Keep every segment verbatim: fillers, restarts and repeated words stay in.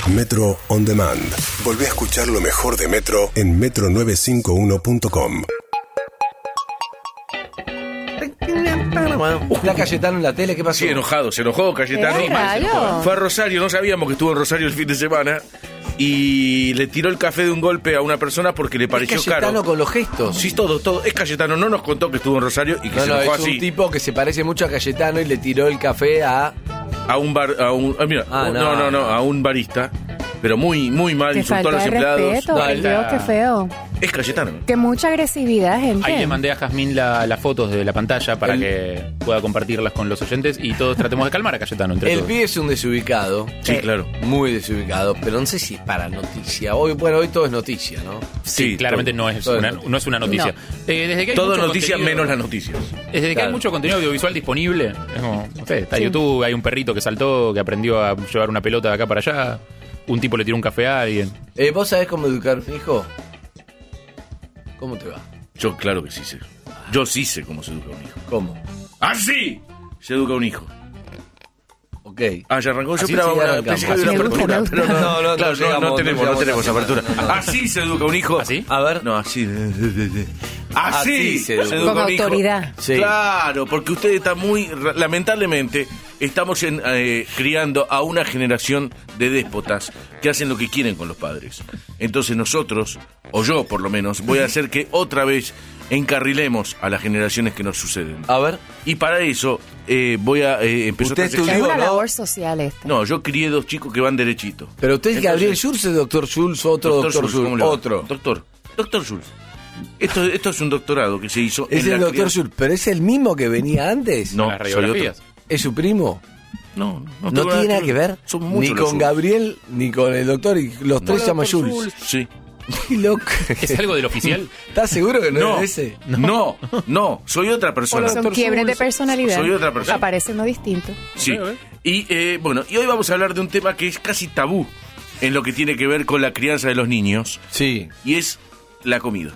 Metro On Demand. Volvé a escuchar lo mejor de Metro en metro novecientos cincuenta y uno punto com. ¿Está Cayetano en la tele? ¿Qué pasó? Sí, enojado, se enojó Cayetano. ¿Qué raro? Fue a Rosario, no sabíamos que estuvo en Rosario el fin de semana. Y le tiró el café de un golpe a una persona porque le pareció ¿Es Cayetano caro. con los gestos? Sí, todo, todo. Es Cayetano, no nos contó que estuvo en Rosario y que No, se no, enojó es así. un tipo que se parece mucho a Cayetano y le tiró el café a... A un bar, a un, ah, mira, Ah, no, no. no, no, a un barista. Pero muy, muy mal, Qué insultó a falta los de empleados. respeto, No, por Dios, qué feo. Es Cayetano. Qué mucha agresividad, gente. Ahí le mandé a Jazmín la- las fotos de la pantalla para El- que pueda compartirlas con los oyentes y todos tratemos de calmar a Cayetano entre El todos. pibe es un desubicado. Sí, Eh, claro. Muy desubicado, pero no sé si es para noticia. Hoy, bueno, hoy todo es noticia, ¿no? Sí, Sí, claramente todo- no es, todo es una, noticia. no es una noticia. Eh, desde que hay Todo mucho noticias contenido- menos las noticias. Desde que Claro. hay mucho contenido audiovisual disponible, es como, no sé, está YouTube, hay un perrito que saltó, que aprendió a llevar una pelota de acá para allá, un tipo le tiró un café a alguien. Eh, ¿Vos sabés cómo educar a un hijo? ¿Cómo te va? Yo claro que sí sé. Yo sí sé cómo se educa un hijo. ¿Cómo? ¡Así! Se educa un hijo. Ok. Ah, ya arrancó. Yo Así esperaba sí una, arrancamos. pensé que había Me una gusta, apertura, me gusta. pero no, No, no, claro, no no, no llegamos, tenemos, no no tenemos llegamos a apertura. esa semana. Así se educa un hijo. ¿Así? A ver. No, así. Así Así se se educa educa. Con un hijo. autoridad. Sí. Claro, porque usted está muy... Lamentablemente, estamos en, eh, criando a una generación de déspotas que hacen lo que quieren con los padres. Entonces nosotros, o yo por lo menos, voy a hacer que otra vez encarrilemos a las generaciones que nos suceden. A ver. Y para eso eh, voy a eh, empezar Usted a estudió, Es una ¿no? labor social esta. No, yo crié dos chicos que van derechito. Pero usted es Entonces- Gabriel Schulz, es doctor Schulz, otro doctor, Schulz, ¿cómo Schulz, le va? otro. Doctor, doctor Schulz. Esto, esto es un doctorado que se hizo Es en el la doctor crianza- Schulz, pero es el mismo que venía antes. No, Las soy radiografías. otro. ¿Es su primo? No, no, No, tengo tiene nada que ver Son ni muchos los con Schulz. Gabriel ni con el doctor. Y los tres se llaman Schulz. Sí. Qué loco. ¿Es algo del oficial? ¿Estás seguro que no, No, es ese? no, no, soy otra persona. Son quiebres de personalidad. Soy otra persona. Aparece uno distinto. Sí. Y eh, bueno, y hoy vamos a hablar de un tema que es casi tabú en lo que tiene que ver con la crianza de los niños, Sí. y es la comida.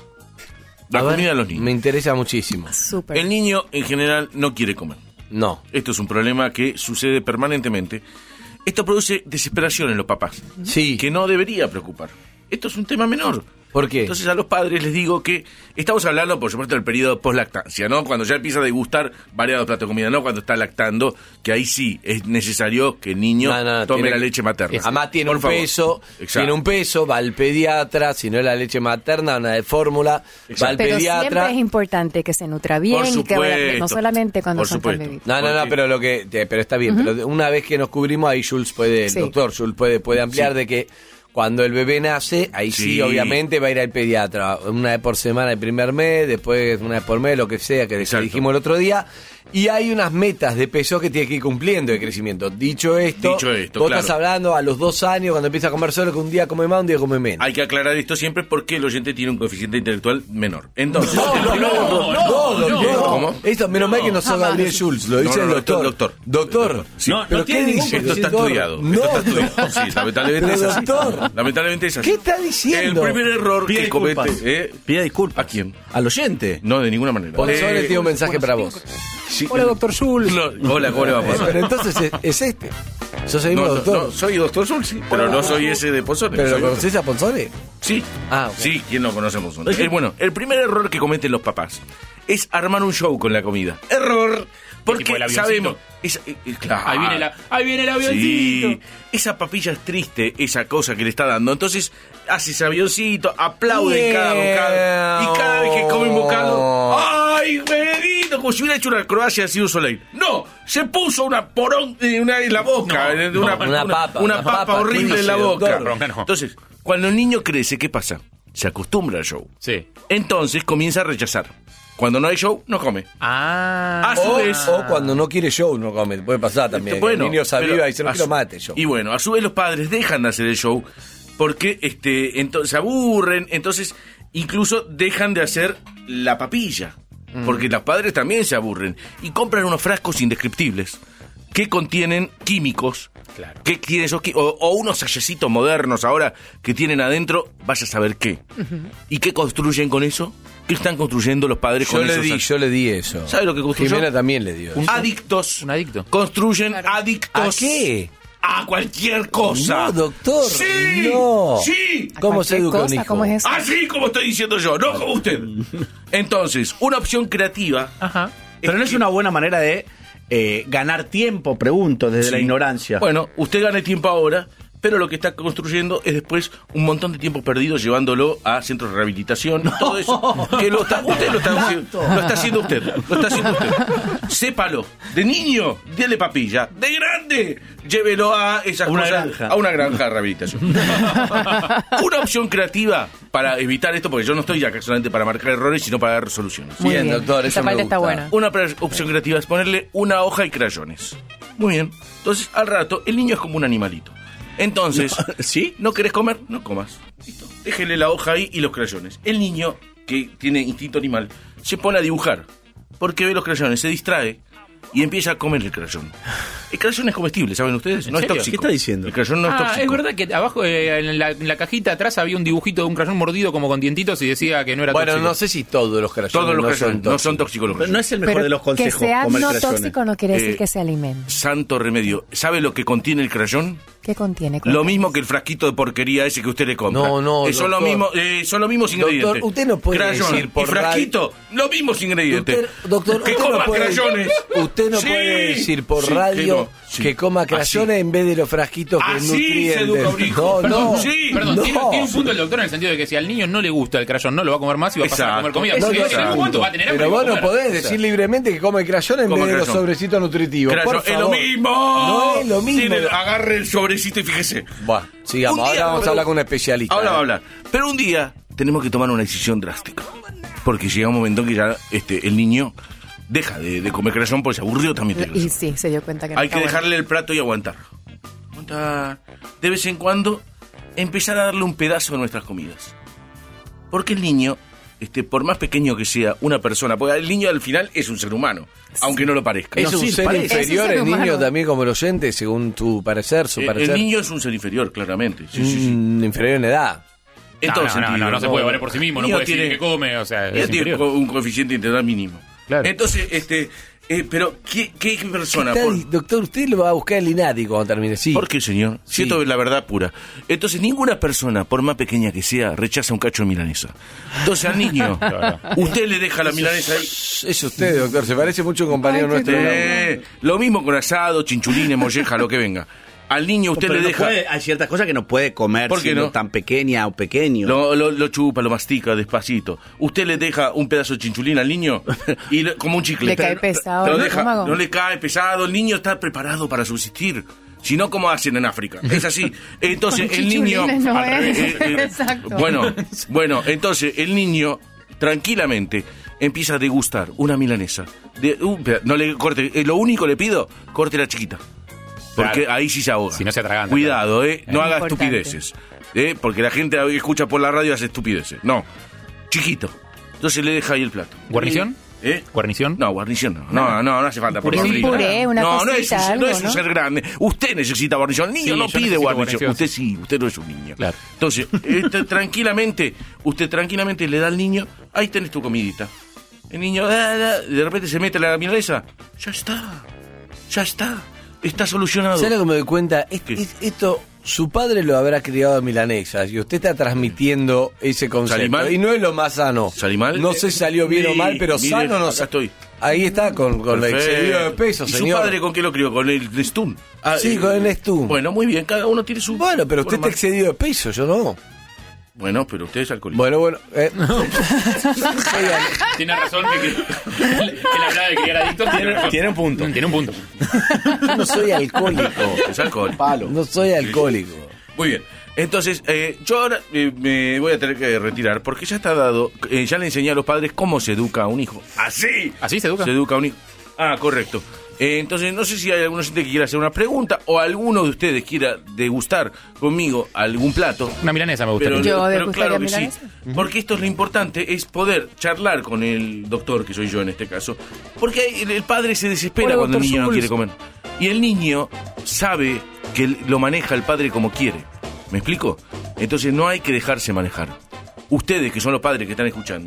La A ver, comida de los niños. me interesa muchísimo. Súper. El niño en general no quiere comer. No. Esto es un problema que sucede permanentemente. Esto produce desesperación en los papás, Sí. que no debería preocupar. Esto es un tema menor. ¿Por qué? Entonces a los padres les digo que estamos hablando, por supuesto, del periodo post-lactancia, ¿no? Cuando ya empieza a degustar variados platos de comida, no cuando está lactando, que ahí sí es necesario que el niño No, no, no, tome tiene- la leche materna. Además tiene Por un favor. peso, Exacto. tiene un peso, va al pediatra, si no es la leche materna, una de fórmula, va al Pero pediatra. siempre es importante que se nutra bien Por y que vaya, supuesto. no solamente cuando Por son tan supuesto. bebitos. No, no, no, Porque- pero lo que, te- pero está bien, pero una vez que nos cubrimos ahí Schulz puede, el Sí. doctor Schulz puede, puede ampliar Sí. de que cuando el bebé nace, ahí sí. Sí. obviamente va a ir al pediatra, una vez por semana el primer mes, después una vez por mes, lo que sea, que Exacto. dijimos el otro día, y hay unas metas de peso que tiene que ir cumpliendo de crecimiento. Dicho esto, Dicho esto, vos claro. estás hablando a los dos años, cuando empieza a comer solo, que un día come más, un día come menos. Hay que aclarar esto siempre porque el oyente tiene un coeficiente intelectual menor. Entonces, No, el no, primer- no, no, no, no, no. ¿Cómo? Esto, menos mal que no sos jamás. Gabriel Schulz, lo No, dice no, el no, doctor. doctor. Doctor. Sí. No, ¿Pero no qué tiene ningún dice? Esto está Doctor? estudiado. No, Esto está estudiado. Sí, lamentablemente Pero, es así. doctor. Lamentablemente es así. ¿Qué está diciendo? El primer error Pida que comete... disculpas. ¿eh? Pida disculpas. ¿A quién? Al oyente. No, de ninguna manera. Por eso Eh, le tiene un mensaje para vos. sí, Hola, doctor Schulz. no, hola, ¿cómo le va a Eh, pasar? Pero entonces es, es este. Sos el No, mismo no, doctor. no, soy doctor Schulz, sí, pero no soy ese de Pozzone. ¿Pero soy lo otro. conocés a Ponzone? Sí. Ah, ok. Sí, ¿quién no conoce a Pozzone? Eh, bueno, el primer error que cometen los papás es armar un show con la comida. ¡Error! Porque tipo el avioncito. sabemos... esa- eh, eh, claro. Ahí viene, la, ahí viene el avioncito. Sí, esa papilla es triste, esa cosa que le está dando. Entonces hace ese avioncito, aplaude Miau. cada bocado. Y cada vez que come un bocado, ¡ay, Benito! Como si hubiera hecho una Croacia de Cirque du Soleil. ¡No! Se puso una porón eh, una, en la boca. No, eh, no, una, una papa, Una una papa, papa, horrible ¿qué en la dice, boca. doctor? Ronca, no. Entonces, cuando el niño crece, ¿qué pasa? Se acostumbra al show. Sí. Entonces comienza a rechazar. Cuando no hay show, no come. Ah. A su O, vez... o cuando no quiere show, no come. Puede pasar también. Bueno, el niño se aviva pero y dice, no a quiero su- mate yo. Y bueno, a su vez los padres dejan de hacer el show porque este, entonces, se aburren, entonces incluso dejan de hacer la papilla. Porque los padres también se aburren y compran unos frascos indescriptibles que contienen químicos. Claro. Que tienen esos qui- o, o unos sallecitos modernos ahora que tienen adentro, vaya a saber qué. ¿Y qué construyen con eso? ¿Qué están construyendo los padres Yo con le esos di, sall- yo le di eso. ¿Sabe lo que construyó? Jimena también le dio. eso. Adictos. Un adicto. Construyen adictos. ¿A qué? a cualquier cosa. No, doctor. Sí, no. sí. ¿Cómo se educa un hijo? ¿Cómo es eso? Así como estoy diciendo yo, no como usted. Entonces, una opción creativa. Ajá. Pero no es una buena manera de eh, ganar tiempo, pregunto, desde Sí. la ignorancia. Bueno, usted gane tiempo ahora, pero lo que está construyendo es después un montón de tiempo perdido llevándolo a centros de rehabilitación y todo eso. Que lo está, usted lo está, haciendo, lo está haciendo usted. Lo está haciendo usted. Sépalo. De niño, déle papilla. De grande, llévelo a esas Una cosas. granja. A una granja de rehabilitación. Una opción creativa para evitar esto, porque yo no estoy acá solamente para marcar errores, sino para dar soluciones. Muy Bien, bien. doctor, Esa eso me parte está gusta. buena. Una pre- opción creativa es ponerle una hoja y crayones. Muy bien. Entonces, al rato, el niño es como un animalito. Entonces, ¿Sí? ¿no querés comer? No comas. Listo. Déjele la hoja ahí y los crayones. El niño, que tiene instinto animal, se pone a dibujar. Porque ve los crayones, se distrae y empieza a comer el crayón. El crayón es comestible, ¿saben ustedes? ¿En No es serio? tóxico. ¿Qué está diciendo? El crayón no es Ah, tóxico. es verdad que abajo eh, en, la, en la cajita atrás había un dibujito de un crayón mordido como con dientitos y decía que no era Bueno, tóxico. no sé si todos los crayones Todos los no crayones son no son tóxicos. tóxicos los Pero crayones. no es el mejor Pero de los consejos, que sea comer no crayones. tóxico no quiere decir Eh, que sea alimento. Santo remedio. ¿Sabe lo que contiene el crayón? ¿Qué contiene? Lo Cuéntanos. mismo que el frasquito de porquería ese que usted le compra. No, no, Eh, son, lo doctor. mismo, eh, son los mismos Doctor, ingredientes. usted no puede Crayón decir por y frasquito, los mismos ingredientes. Usted, doctor, que usted coma no puede, crayones. usted no Sí, puede decir por sí, radio que no, sí. que coma crayones Así. en vez de los frasquitos que Así nutrientes. se educa un hijo. No, no. Sí. Perdón, no. tiene, tiene un punto el doctor en el sentido de que si al niño no le gusta el crayón, no lo va a comer más y va a pasar a Exacto. comer comida. No, Porque no, en algún exacto. momento va a tener hambre Pero y va a vos no comer. podés decir libremente que come crayón en Coma vez de los crayón. sobrecitos nutritivos. Crayón, Por es lo favor. mismo. No es lo mismo. Tiene- agarre el sobrecito y fíjese. Buah, sigamos, Un día, ahora vamos pero- a hablar con un especialista. Ahora ¿eh? va a hablar. Pero un día tenemos que tomar una decisión drástica. Porque llega un momento en que ya este, el niño deja de, de comer crayón porque se aburrió también. de Y crayón. sí, se dio cuenta que no Hay está que bueno. dejarle el plato y aguantar. Aguantar. De vez en cuando empezar a darle un pedazo de nuestras comidas. Porque el niño, este, por más pequeño que sea una persona, porque el niño al final es un ser humano, aunque no lo parezca. Es No, un sí, ser parece. inferior Es un ser el niño humano. también como el oyente, según tu parecer, su Eh, parecer. el niño es un ser inferior, claramente. Sí, sí, sí. Mm, inferior en edad. En todo no, no, sentido. no, no se puede valer por sí mismo, no Niño puede decir tiene- que come, o sea, Ella es tiene inferior. co- un coeficiente integral mínimo. Claro. Entonces, este, eh, pero ¿qué, qué persona? Está Por, di- doctor, usted lo va a buscar el INADI cuando termine, sí. ¿Por qué, señor? Si Sí. esto es la verdad pura. Entonces, ninguna persona, por más pequeña que sea, rechaza un cacho de milanesa. Entonces, al niño, Claro. usted le deja la milanesa ahí. Es usted, doctor, se parece mucho a un compañero Ay, qué nuestro. Eh, lo mismo con asado, chinchulines, molleja, lo que venga. Al niño usted Pero le no deja... puede- hay ciertas cosas que no puede comer ¿Por qué siendo no? tan pequeña o pequeño. Lo, lo, lo chupa, lo mastica despacito. Usted le deja un pedazo de chinchulín al niño y le- como un chicle. Le cae pesado Lo el deja- estómago. no le cae pesado, el niño está preparado para subsistir. Si no, ¿cómo hacen en África? Es así. Entonces, Con el niño... chichulines no al es. revés, eh, eh, Exacto. Bueno, bueno, entonces el niño tranquilamente empieza a degustar una milanesa. De, un peda- no le corte, eh, lo único le pido, corte la chiquita. Porque Claro. ahí sí se ahoga. Si no se atraganta, Cuidado, eh. No Es haga importante. estupideces. ¿eh? Porque la gente escucha por la radio y hace estupideces. No. Chiquito. Entonces le deja ahí el plato. ¿Guarnición? ¿Eh? ¿Guarnición? No, guarnición no. No, no, no hace falta. Por Puré, favor. puré, una no, no es, cosita, un, algo, no es un ¿no? ser grande. Usted necesita guarnición. El niño Sí, no yo pide necesito guarnición. guarnición, Usted sí, usted no es un niño. Claro. Entonces, este, tranquilamente, usted tranquilamente le da al niño, ahí tenés tu comidita. El niño, ah, ah, de repente se mete la milanesa. Ya está. Ya está. Está solucionado. ¿Sabes lo que me doy cuenta? Es- ¿Qué? es- esto, su padre lo habrá criado a milanesas y usted está transmitiendo ese concepto. ¿Salí mal? Y no es lo más sano. ¿Salí mal? No sé si salió bien Sí, o mal, pero mire, sano no acá sa- estoy. Ahí está, con, con el Perfecto. excedido de peso, ¿Y señor. su padre con qué lo crió? ¿Con el Stun? Ah, Sí, eh, con el Stun. Bueno, muy bien, cada uno tiene su... Bueno, pero usted está forma. excedido de peso, yo no. Bueno, pero usted es alcohólico. Bueno, bueno. Eh. Soy al- Tiene razón de que, que le hablaba de que era adicto. Tiene, razón. Tiene un punto. Tiene un punto. yo no soy alcohólico. Es alcohol. No soy alcohólico. Muy bien. Entonces, eh, yo ahora eh, me voy a tener que retirar porque ya está dado, eh, ya le enseñé a los padres cómo se educa a un hijo. Así. ¿Así se educa? Se educa a un hijo. Ah, correcto. Eh, entonces, no sé si hay alguno que quiera hacer una pregunta o alguno de ustedes quiera degustar conmigo algún plato. Una milanesa me gustaría. Yo pero degustaría claro que sí. milanesa. Porque esto es lo importante, es poder charlar con el doctor, que soy yo en este caso. Porque el, el padre se desespera Hola, cuando el doctor niño no Schultz. quiere comer. Y el niño sabe que el- lo maneja el padre como quiere. ¿Me explico? Entonces no hay que dejarse manejar. Ustedes, que son los padres que están escuchando,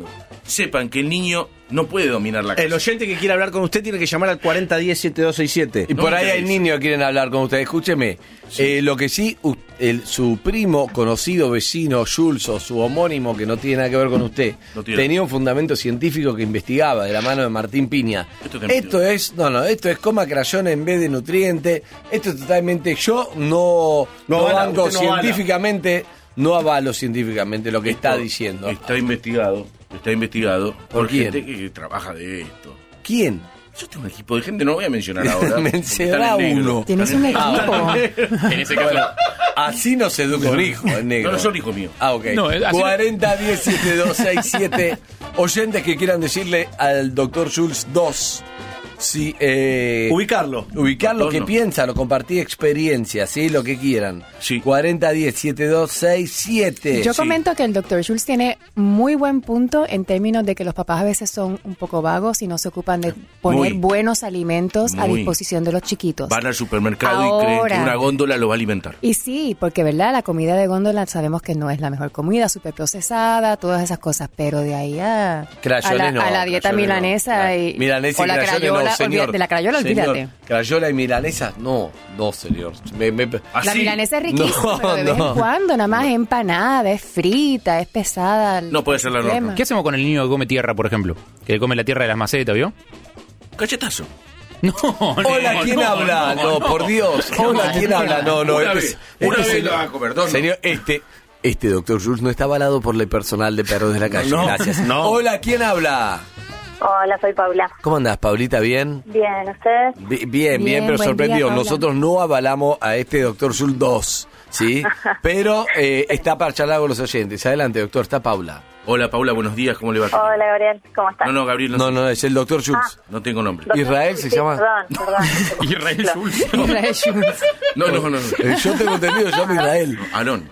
sepan que el niño no puede dominar la casa. El oyente que quiera hablar con usted tiene que llamar al cuarenta diez setenta y dos sesenta y siete. Y No por me ahí hay interesa. niños que quieren hablar con usted. Escúcheme, eh, lo que sí, u- el, su primo, conocido, vecino, Jules, o su homónimo, que no tiene nada que ver con usted, No tiene. tenía un fundamento científico que investigaba de la mano de Martín Piña. Esto te Esto es, no, no, esto es coma crayones en vez de nutriente. Esto es totalmente, yo no, No no avala, banco usted no avala. científicamente, no avalo científicamente lo que está diciendo. Está investigado, está investigado por, ¿Por quién? gente que, que trabaja de esto. ¿Quién? Yo tengo un equipo de gente, no voy a mencionar ahora. porque Mencioná están en negro. uno. Tienes un equipo. En ese caso, Así no se educa un hijo, en negro. No, no son hijos míos. Ah, ok. No, es- así- cuarenta diez setenta y dos sesenta y siete. Oyentes que quieran decirle al doctor Schultz dos. Sí, eh, Ubicarlo. ubicar lo Doctor, que no. piensan o compartir experiencias, ¿sí? Lo que quieran. Sí. cuarenta diez setenta y dos sesenta y siete. Yo Sí. comento que el doctor Schultz tiene muy buen punto en términos de que los papás a veces son un poco vagos y no se ocupan de poner Muy. buenos alimentos a Muy. disposición de los chiquitos. Van al supermercado y creen que Ahora. una góndola lo va a alimentar. Y sí, porque verdad, la comida de góndola sabemos que no es la mejor comida, súper procesada, todas esas cosas, pero de ahí a, a, Crayones la, no, a la dieta crayones no. milanesa y, Milanesa o y la crayones crayola, no, señor. olvídate, de la crayola, Señor, olvídate. Crayola y milanesa, no, no, señor. Me- me- La Así. milanesa es riquísima, No, pero de vez no. en cuando, nada más es empanada, es frita, es pesada. el No puede ser la sistema. norma. ¿qué hacemos con el niño que come tierra, por ejemplo? Que come la tierra de las macetas, ¿vio? Cachetazo. No, Hola, no, ¿quién no, habla? No, no. por Dios. Hola, ¿quién habla? No, no. Una este, vez, una este vez señor- lo va a comer, dos no. Señor, este, este doctor Jules no está avalado por el personal de perros de la calle. No, Gracias. no. Hola, ¿quién habla? Hola, soy Paula. ¿Cómo andás, Paulita? ¿Bien? Bien, ¿ustedes? Bi- Bien, bien, Bien, pero buen sorprendido. día, Paula. Nosotros no avalamos a este doctor Jules dos, ¿sí? Pero eh, está para charlar con los oyentes. Adelante, doctor, está Paula. Hola, Paula, buenos días, ¿cómo le va? Hola, Gabriel, ¿cómo estás? No, no, Gabriel, no, No, sé. no, es el doctor Jules. No tengo nombre. Doctor- Israel se sí, llama. Perdón, perdón. Israel Schultz. Israel Schultz. No, no, no. no. Eh, Yo tengo entendido, se llama Israel. Aarón.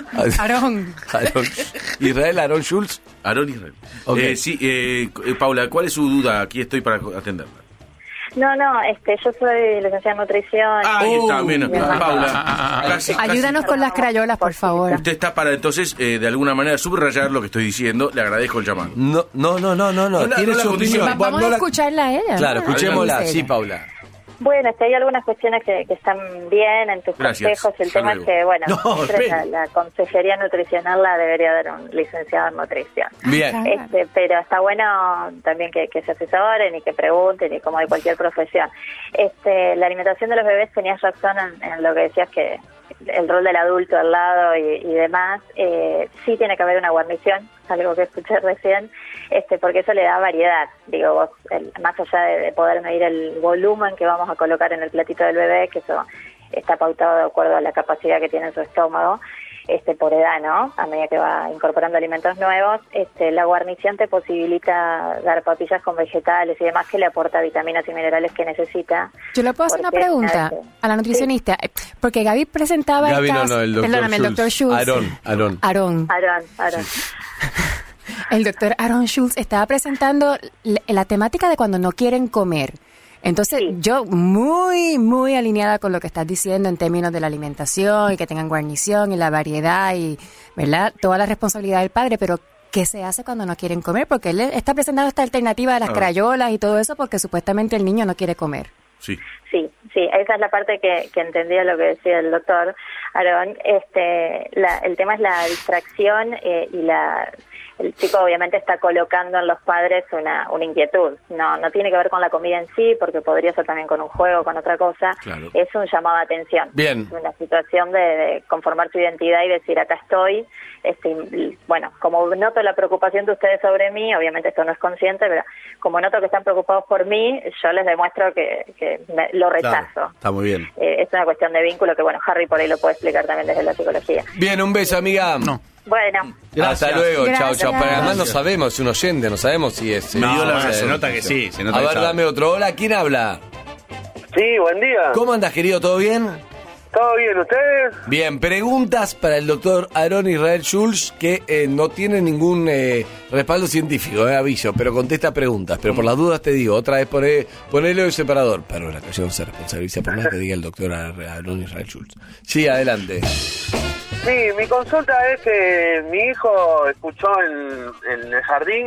Aarón. Aarón. Israel Aarón Schultz. Aarón Israel. Ok. Eh, sí, eh, eh, Paula, ¿cuál es su duda? Aquí estoy para atenderla. No, no, este, yo soy licenciada en nutrición. Ahí está, bien, bien. Paula. Casi, casi. Ayúdanos con las crayolas, por favor. Usted está para entonces, eh, de alguna manera, subrayar lo que estoy diciendo. Le agradezco el llamado. No, no, no, no, no, no. No la- Tiene no la su condición. opinión. Va- vamos No a la- escucharla a ella. Claro, ¿no? escuchémosla. Dice Sí, ella. Paula. Bueno, es que hay algunas cuestiones que, que están bien en tus Gracias. consejos. El Hasta tema luego. es que, bueno, No, siempre espere. la, la consejería nutricional la debería dar un licenciado en nutrición. Bien. Claro. Este, pero está bueno también que, que se asesoren y que pregunten, y como de cualquier profesión. Este, la alimentación de los bebés, tenías razón en, en lo que decías, que el rol del adulto al lado y, y demás, eh, sí tiene que haber una guarnición, algo que escuché recién, este, porque eso le da variedad. Digo, vos, el- más allá de, de poder medir el volumen que vamos a colocar en el platito del bebé, que eso está pautado de acuerdo a la capacidad que tiene su estómago, este, por edad, ¿no? A medida que va incorporando alimentos nuevos, este, la guarnición te posibilita dar papillas con vegetales y demás, que le aporta vitaminas y minerales que necesita. Yo le puedo hacer una Porque, pregunta este, a la nutricionista, Eh, porque Gaby presentaba Gaby el no, caso, no, el doctor perdóname, el Schultz. doctor Schultz. Aarón, Aarón. Aarón. Aarón, Aarón. El doctor Aaron Schultz estaba presentando la, la temática de cuando no quieren comer. Entonces, Sí. yo muy, muy alineada con lo que estás diciendo en términos de la alimentación y que tengan guarnición y la variedad y, ¿verdad? Toda la responsabilidad del padre, pero ¿qué se hace cuando no quieren comer? Porque él está presentando esta alternativa de las Ah. crayolas y todo eso porque supuestamente el niño no quiere comer. Sí. Sí, sí, esa es la parte que, que entendía lo que decía el doctor Aarón. Este, la, el tema es la distracción eh, y la el chico obviamente está colocando en los padres una, una inquietud. No, no tiene que ver con la comida en sí, porque podría ser también con un juego, con otra cosa. Claro. Es un llamado de atención. Bien. Es una situación de, de conformar su identidad y decir, acá estoy. Este, y, bueno, como noto la preocupación de ustedes sobre mí, obviamente esto no es consciente, pero como noto que están preocupados por mí, yo les demuestro que, que me- lo rechazo. Claro, está muy bien. Eh, es una cuestión de vínculo que, bueno, Harry por ahí lo puede explicar también desde la psicología. Bien, un beso, amiga. No. Bueno, Hasta luego, chao, Gracias. chao. Pero además no Gracias. sabemos, es un oyente, no sabemos si es. No, eh, bueno, no se sabemos. nota que sí, se nota A que ver, sabe. dame otro. Hola, ¿quién habla? Sí, buen día. ¿Cómo andas, querido? ¿Todo bien? ¿Todo bien ustedes? Bien, preguntas para el doctor Aarón Israel Schultz, que eh, no tiene ningún eh, respaldo científico, eh, aviso, pero contesta preguntas. Pero por las dudas te digo, otra vez poné, ponelo el separador. Pero la canción no se responsabiliza por nada que diga el doctor Aarón Israel Schultz. Sí, adelante. Sí, mi consulta es que mi hijo escuchó en, en el jardín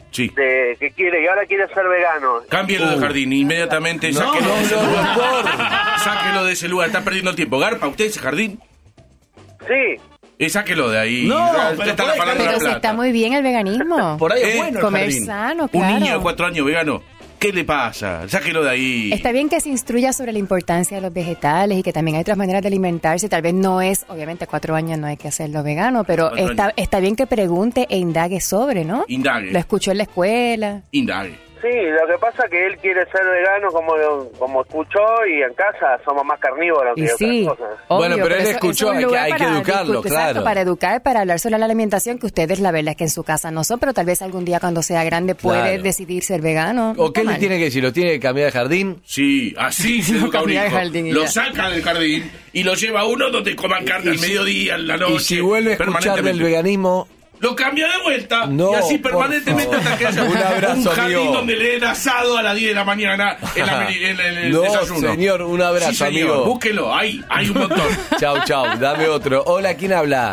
Sí. de que quiere y ahora quiere ser vegano. Cámbielo de jardín, inmediatamente. No, sáquelo, no, de ese no, lugar. doctor. Sáquelo de ese lugar, está perdiendo el tiempo. ¿Garpa usted ese jardín? Sí. Eh, sáquelo de ahí. No, Ah, pero está podés afanando Pero la si plata. está muy bien el veganismo. Por ahí Eh, es bueno el Comer jardín. sano, Un claro. niño de cuatro años vegano, ¿qué le pasa? Sáquelo de ahí. Está bien que se instruya sobre la importancia de los vegetales y que también hay otras maneras de alimentarse. Tal vez no es, obviamente, a cuatro años no hay que hacerlo vegano, pero Cuatro está, años. está bien que pregunte e indague sobre, ¿no? Indague. Lo escuchó en la escuela. Indague. Sí, lo que pasa es que él quiere ser vegano como lo- como escuchó y en casa somos más carnívoros Y que sí, otras cosas. obvio, Bueno, pero él eso- escuchó, eso es un hay que- lugar hay que para educarlo, discutir, exacto, claro. para educar, para hablar sobre la alimentación, que ustedes la verdad es que en su casa no son, pero tal vez algún día cuando sea grande puede Claro. decidir ser vegano. ¿O No qué está le mal. tiene que decir? ¿Lo tiene que cambiar de jardín? Sí, así se No educa un cambia de hijo. jardín y Lo ya. saca del jardín y lo lleva a uno donde coman carne Y al si- mediodía, en la noche. Y si vuelve a escuchar del permanentemente. veganismo, Lo cambia de vuelta No, y así por permanentemente favor. hasta que haya Un abrazo, un jardín amigo. donde le den asado a las diez de la mañana en, la meri- en el, el No, desayuno. señor, un abrazo, Sí, señor. amigo. Búsquelo, ahí, hay un montón. chau, chau, dame otro. Hola, ¿quién habla?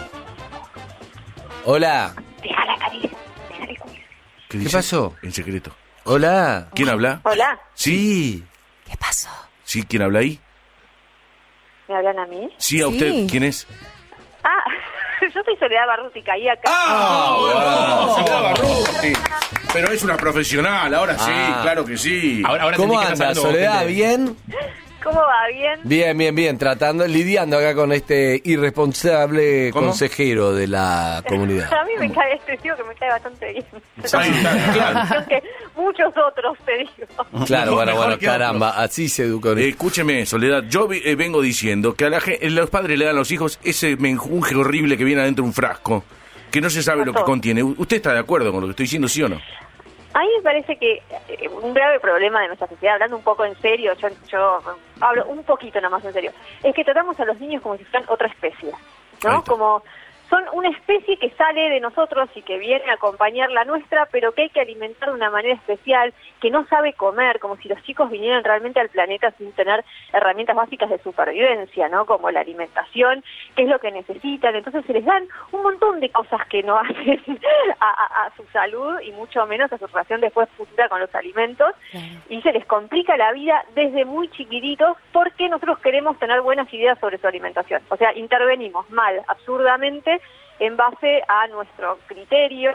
Hola. Déjala, Cari. Déjala comer. ¿Qué, ¿Qué pasó? En secreto. Hola. ¿Quién habla? Hola, Sí. ¿Qué pasó? Sí, ¿quién habla ahí? ¿me hablan a mí? Sí, a Sí. usted. ¿Quién es? Ah, yo soy Soledad Barruti, caí acá. ¡Ah! bueno, Soledad Barruti. Pero es una profesional, ahora sí, Ah. claro que sí. Ahora, ahora ¿Cómo sentí que estás anda, hablando con Soledad? gente- ¿Bien? ¿Cómo va? ¿Bien? Bien, bien, bien. Tratando, lidiando acá con este irresponsable ¿Cómo? consejero de la comunidad. A mí me cae este tío que me cae bastante bien. Ahí está, claro. Aunque muchos otros, te digo. Claro, No, bueno, mejor bueno, que caramba, así se educa. Eh, escúcheme, Soledad, yo vi- eh, vengo diciendo que a la gen- los padres le dan a los hijos ese menjunje horrible que viene adentro de un frasco, que no se sabe lo que contiene. U- ¿Usted está de acuerdo con lo que estoy diciendo, sí o no? A mí me parece que eh, un grave problema de nuestra sociedad, hablando un poco en serio, yo, yo hablo un poquito nada más en serio, es que tratamos a los niños como si fueran otra especie, Ahí ¿no? está. Como son una especie que sale de nosotros y que viene a acompañar la nuestra, pero que hay que alimentar de una manera especial, que no sabe comer, como si los chicos vinieran realmente al planeta sin tener herramientas básicas de supervivencia, ¿no? Como la alimentación, que es lo que necesitan. Entonces se les dan un montón de cosas que no hacen a, a- a su salud y mucho menos a su relación después futura con los alimentos. Claro. Y se les complica la vida desde muy chiquititos porque nosotros queremos tener buenas ideas sobre su alimentación. O sea, intervenimos mal, absurdamente, en base a nuestro criterio,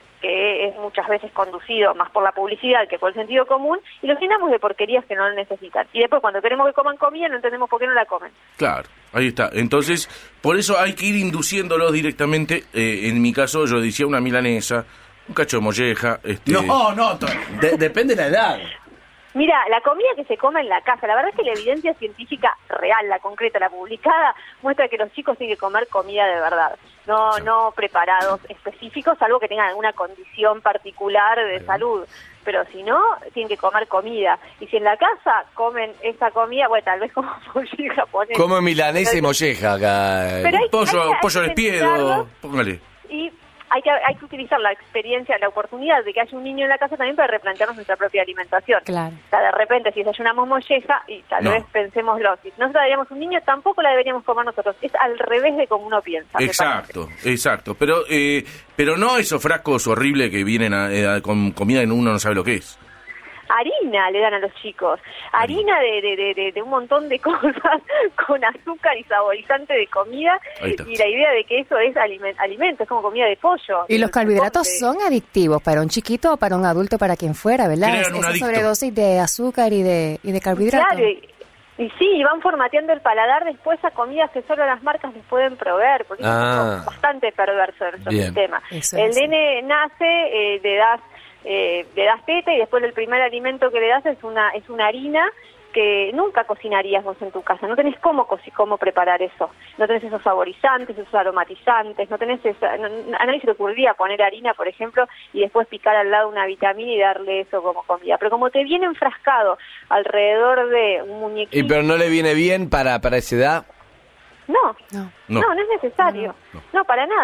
que es muchas veces conducido más por la publicidad que por el sentido común, y los llenamos de porquerías que no lo necesitan. Y después cuando queremos que coman comida no entendemos por qué no la comen. Claro, ahí está. Entonces, por eso hay que ir induciéndolos directamente. Eh, en mi caso, yo decía una milanesa, un cacho de molleja. Este, No, no, to- de- depende de la edad. Mira, la comida que se come en la casa, la verdad es que la evidencia científica real, la concreta, la publicada, muestra que los chicos tienen que comer comida de verdad, no no preparados específicos, salvo que tengan alguna condición particular de salud. Pero si no, tienen que comer comida. Y si en la casa comen esa comida, bueno, tal vez como molleja, ponele. Como milanesa y molleja acá. Pero hay- pollo, hay que pollo al espiedo, intentarlo. póngale. Y hay que, hay que utilizar la experiencia, la oportunidad de que haya un niño en la casa también para replantearnos nuestra propia alimentación. Claro. O sea, de repente, si desayunamos molleja, y tal No. vez pensémoslo, si nosotros daríamos un niño, tampoco la deberíamos comer nosotros. Es al revés de como uno piensa. me Exacto, exacto. Pero eh, pero no esos frascos horribles que vienen a- eh, a- con comida que uno no sabe lo que es. Harina le dan a los chicos, harina de, de, de, de- de un montón de cosas con azúcar y saborizante de comida, Ahí está. y la idea de que eso es aliment- alimento, es como comida de pollo. Y los carbohidratos Entonces, son adictivos para un chiquito o para un adulto, para quien fuera, ¿verdad? Crean Es- un Esa adicto. sobredosis de azúcar y de, y de carbohidratos. Claro, y, y sí, van formateando el paladar después a comidas que solo las marcas les pueden proveer, porque Ah. es bastante perverso en nuestro Bien. sistema. Eso El es. nene nace, eh, le das eh, le das teta y después el primer alimento que le das es una es una harina que nunca cocinarías vos en tu casa, no tenés cómo co- cómo preparar eso, no tenés esos saborizantes, esos aromatizantes, no tenés esa, no- a nadie se le ocurriría poner harina, por ejemplo, y después picar al lado una vitamina y darle eso como comida, pero como te viene enfrascado alrededor de un muñequito, Y pero no le viene bien para, para esa edad. no, No. No. no, no, es necesario, no, para nada.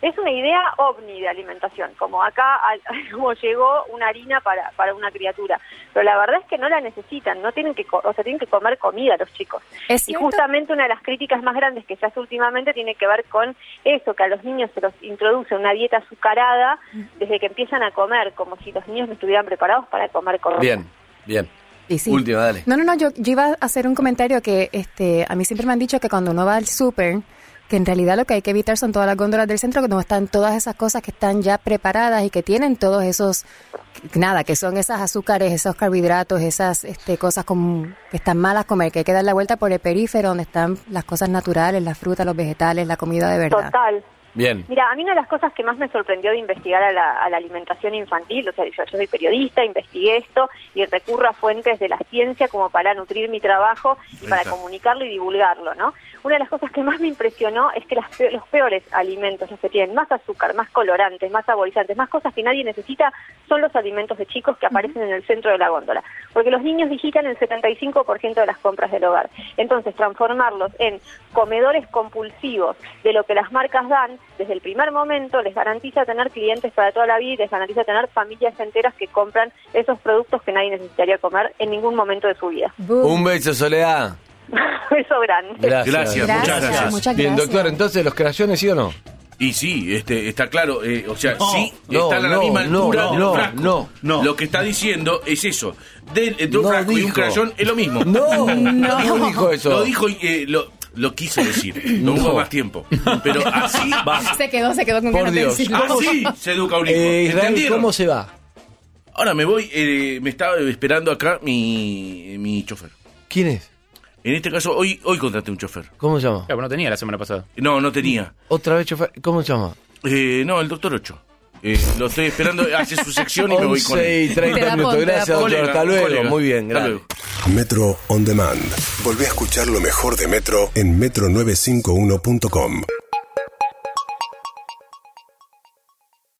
es una idea ovni de alimentación, como acá al, como llegó una harina para, para una criatura, pero la verdad es que no la necesitan, no tienen que, o sea, tienen que comer comida los chicos. ¿Es y cierto? justamente una de las críticas más grandes que se hace últimamente tiene que ver con eso, que a los niños se los introduce una dieta azucarada desde que empiezan a comer, como si los niños no estuvieran preparados para comer comida. Bien, bien. Y sí. Última, dale. No, no, no, yo, yo iba a hacer un comentario que este, a mí siempre me han dicho que cuando uno va al súper, que en realidad lo que hay que evitar son todas las góndolas del centro, donde están todas esas cosas que están ya preparadas y que tienen todos esos, nada, que son esas azúcares, esos carbohidratos, esas este, cosas como, que están malas comer, que hay que dar la vuelta por el perífero, donde están las cosas naturales, las frutas, los vegetales, la comida de verdad. Total. Bien. Mira, a mí una de las cosas que más me sorprendió de investigar a la, a la alimentación infantil, o sea, yo, yo soy periodista, investigué esto y recurro a fuentes de la ciencia como para nutrir mi trabajo y para comunicarlo y divulgarlo, ¿no? Una de las cosas que más me impresionó es que las, pe- los peores alimentos, los que tienen más azúcar, más colorantes, más saborizantes, más cosas que nadie necesita, son los alimentos de chicos que aparecen en el centro de la góndola. Porque los niños digitan el setenta y cinco por ciento de las compras del hogar. Entonces, transformarlos en comedores compulsivos de lo que las marcas dan, desde el primer momento les garantiza tener clientes para toda la vida y les garantiza tener familias enteras que compran esos productos que nadie necesitaría comer en ningún momento de su vida. Boom. Un beso, Soledad. Beso grande. Gracias. Gracias, muchas gracias. Muchas Bien, gracias. doctor, entonces, ¿los crayones sí o no? Y sí, este, está claro, eh, o sea, No, sí, no, están a la no, misma no, altura no, de no, un frasco. no, no. Lo que está diciendo es eso. De, entre un No frasco y un dijo. crayón es lo mismo. No, no dijo eso. Lo dijo y eh, lo, lo quiso decir. No hubo más tiempo. Pero así va. Se quedó, se quedó con Por ganas de Dios. decirlo. Así se educa un hijo. Eh, Israel, ¿Entendieron? ¿cómo se va? Ahora me voy, eh, me estaba esperando acá mi, mi chofer. ¿Quién es? En este caso, hoy hoy contraté un chofer. ¿Cómo se llama? Claro, no tenía la semana pasada. No, no tenía. Otra vez chofer. ¿Cómo se llama? Eh, no, el doctor Ocho. Eh, lo estoy esperando, hace su sección y me voy con once y él. treinta Te da minutos. pon, te da Gracias, pon. doctor. Hasta Colega, luego. colega. Muy bien, Hasta gracias. luego. Metro On Demand. Volvé a escuchar lo mejor de Metro en metro novecientos cincuenta y uno punto com.